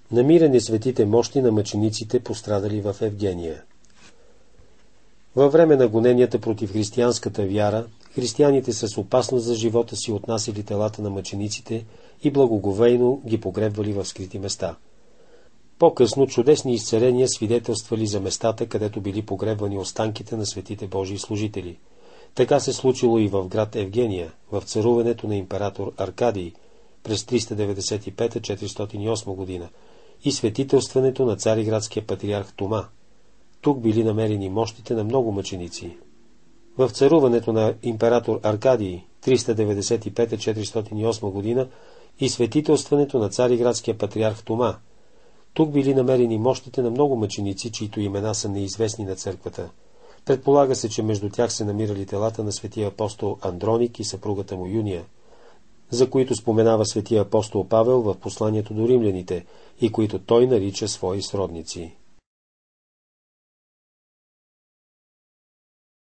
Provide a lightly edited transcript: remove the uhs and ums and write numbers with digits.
Намиране светите мощи на мъчениците, пострадали в Евгения. Във време на гоненията против християнската вяра, християните с опасност за живота си отнасяли телата на мъчениците и благоговейно ги погребвали в скрити места. По-късно чудесни изцеления свидетелствали за местата, където били погребвани останките на светите Божии служители. Така се случило и в град Евгения, в царуването на император Аркадий през 395-408 година и светителстването на цариградския патриарх Тома. Тук били намерени мощите на много мъченици. В царуването на император Аркадий 395-408 година и светителстването на цариградския патриарх Тома. Тук били намерени мощите на много мъченици, чието имена са неизвестни на църквата. Предполага се, че между тях се намирали телата на светия апостол Андроник и съпругата му Юния, за които споменава светия апостол Павел в посланието до римляните и които той нарича свои сродници.